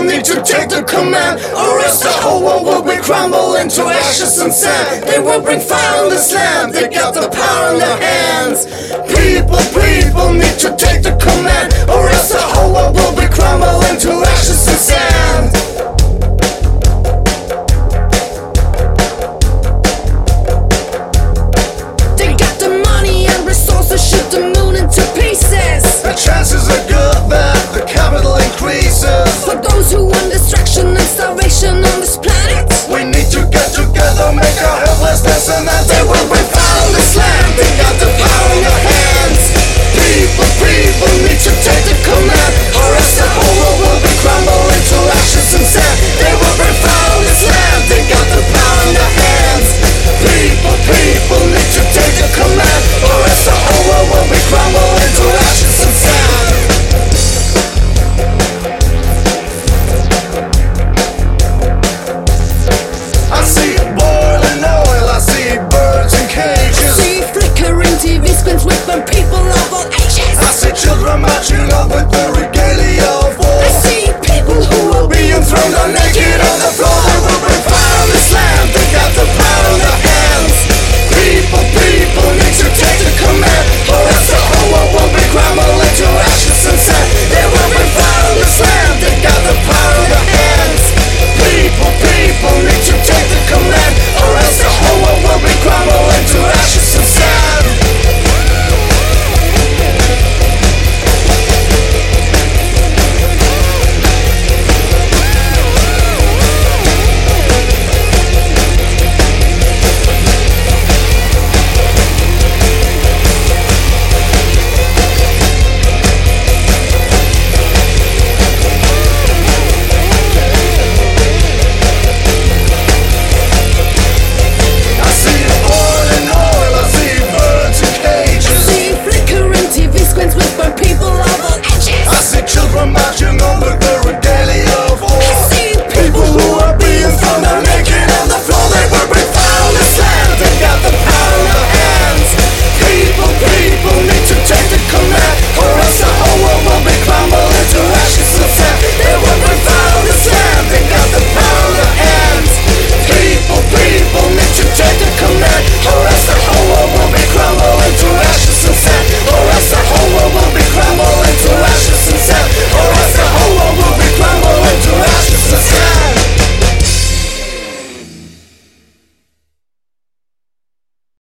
need to take the command, or else the whole world will be crumble into ashes and sand. They will bring fire on this land, they got the power in their hands. People need to take the command, or else the whole world will be crumble into ashes and sand.